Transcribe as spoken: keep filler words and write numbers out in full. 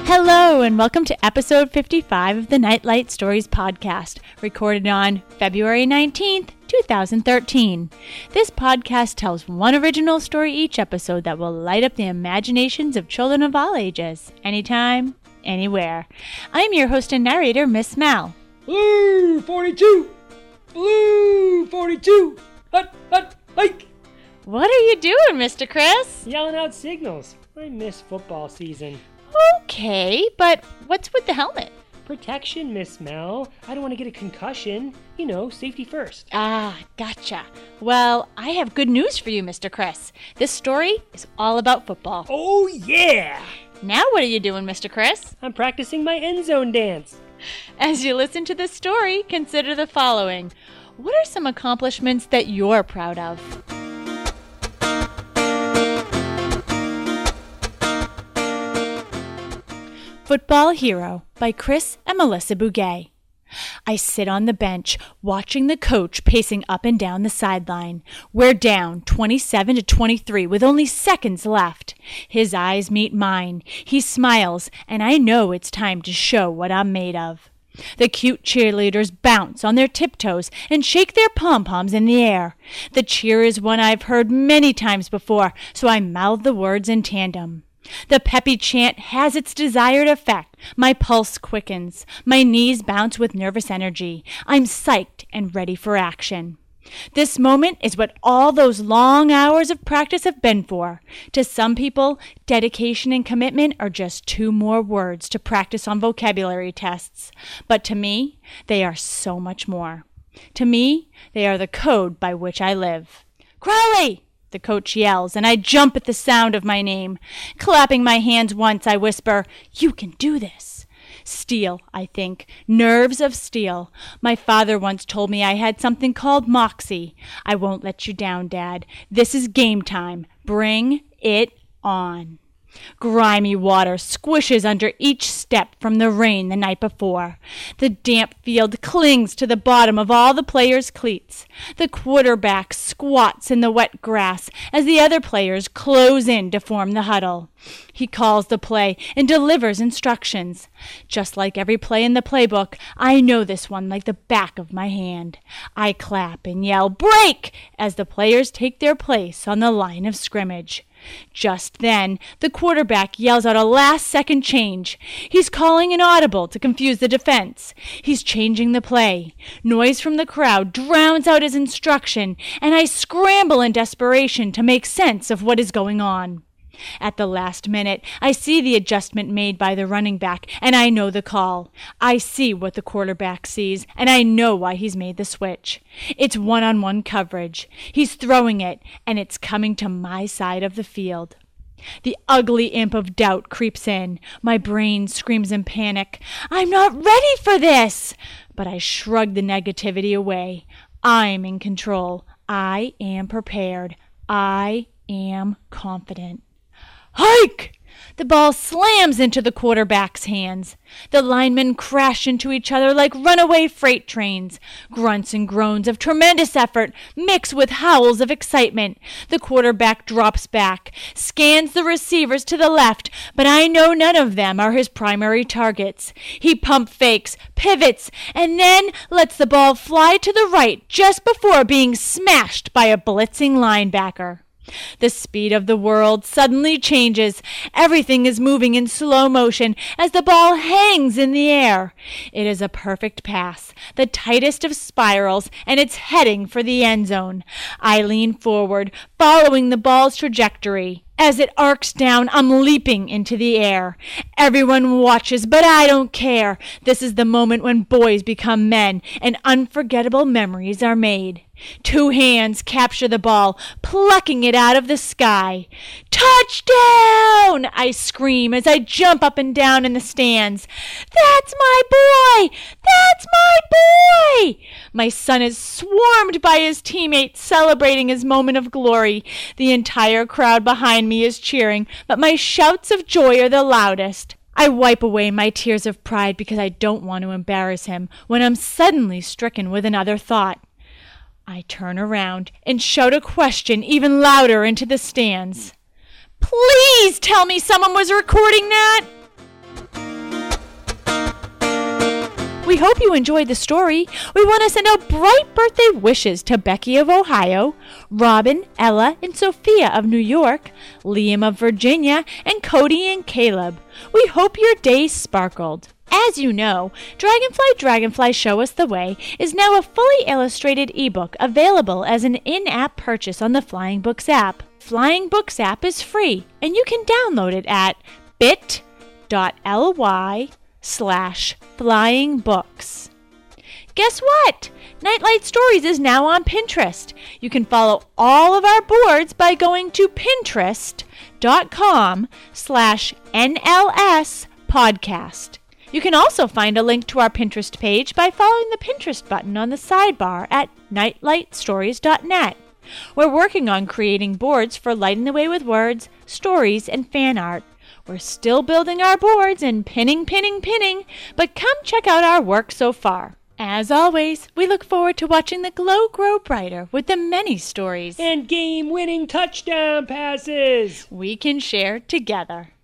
Hello, and welcome to episode fifty-five of the Nightlight Stories podcast, recorded on February nineteenth, twenty thirteen. This podcast tells one original story each episode that will light up the imaginations of children of all ages, anytime, anywhere. I'm your host and narrator, Miss Mal. Blue forty-two! Blue forty-two! Hut, hut, hike! What are you doing, Mister Chris? Yelling out signals. I miss football season. Okay, but what's with the helmet? Protection, Miss Mel. I don't want to get a concussion. You know, safety first. Ah, gotcha. Well, I have good news for you, Mister Chris. This story is all about football. Oh, yeah! Now what are you doing, Mister Chris? I'm practicing my end zone dance. As you listen to this story, consider the following. What are some accomplishments that you're proud of? Football Hero by Chris and Melissa Bugay. I sit on the bench, watching the coach pacing up and down the sideline. We're down twenty-seven to twenty-three with only seconds left. His eyes meet mine. He smiles, and I know it's time to show what I'm made of. The cute cheerleaders bounce on their tiptoes and shake their pom-poms in the air. The cheer is one I've heard many times before, so I mouth the words in tandem. The peppy chant has its desired effect. My pulse quickens. My knees bounce with nervous energy. I'm psyched and ready for action. This moment is what all those long hours of practice have been for. To some people, dedication and commitment are just two more words to practice on vocabulary tests. But to me, they are so much more. To me, they are the code by which I live. Crowley! The coach yells, and I jump at the sound of my name. Clapping my hands once, I whisper, "You can do this." Steel, I think. Nerves of steel. My father once told me I had something called moxie. I won't let you down, Dad. This is game time. Bring it on. Grimy water squishes under each step from the rain the night before. The damp field clings to the bottom of all the players' cleats. The quarterback squats in the wet grass as the other players close in to form the huddle. He calls the play and delivers instructions. Just like every play in the playbook, I know this one like the back of my hand. I clap and yell, "Break!" as the players take their place on the line of scrimmage. Just then, the quarterback yells out a last-second change. He's calling an audible to confuse the defense. He's changing the play. Noise from the crowd drowns out his instruction, and I scramble in desperation to make sense of what is going on. At the last minute, I see the adjustment made by the running back, and I know the call. I see what the quarterback sees, and I know why he's made the switch. It's one-on-one coverage. He's throwing it, and it's coming to my side of the field. The ugly imp of doubt creeps in. My brain screams in panic, "I'm not ready for this!" But I shrug the negativity away. I'm in control. I am prepared. I am confident. Hike! The ball slams into the quarterback's hands. The linemen crash into each other like runaway freight trains. Grunts and groans of tremendous effort mix with howls of excitement. The quarterback drops back, scans the receivers to the left, but I know none of them are his primary targets. He pump fakes, pivots, and then lets the ball fly to the right just before being smashed by a blitzing linebacker. The speed of the world suddenly changes. Everything is moving in slow motion as the ball hangs in the air. It is a perfect pass, the tightest of spirals, and it's heading for the end zone. I lean forward, following the ball's trajectory. As it arcs down, I'm leaping into the air. Everyone watches, but I don't care. This is the moment when boys become men and unforgettable memories are made. Two hands capture the ball, plucking it out of the sky. "Touchdown!" I scream as I jump up and down in the stands. "That's my boy! That's my boy!" My son is swarmed by his teammates celebrating his moment of glory. The entire crowd behind me is cheering, but my shouts of joy are the loudest. I wipe away my tears of pride because I don't want to embarrass him when I'm suddenly stricken with another thought. I turn around and shout a question even louder into the stands. "Please tell me someone was recording that!" We hope you enjoyed the story. We want to send out bright birthday wishes to Becky of Ohio, Robin, Ella, and Sophia of New York, Liam of Virginia, and Cody and Caleb. We hope your day sparkled. As you know, Dragonfly Dragonfly Show Us the Way is now a fully illustrated ebook available as an in-app purchase on the Flying Books app. Flying Books app is free, and you can download it at bit.ly slash flying books. Guess what? Nightlight Stories is now on Pinterest. You can follow all of our boards by going to pinterest.com slash NLS podcast. You can also find a link to our Pinterest page by following the Pinterest button on the sidebar at nightlight stories dot net. We're working on creating boards for Lighting the Way with Words, stories, and fan art. We're still building our boards and pinning, pinning, pinning, but come check out our work so far. As always, we look forward to watching the glow grow brighter with the many stories And game-winning touchdown passes we can share together.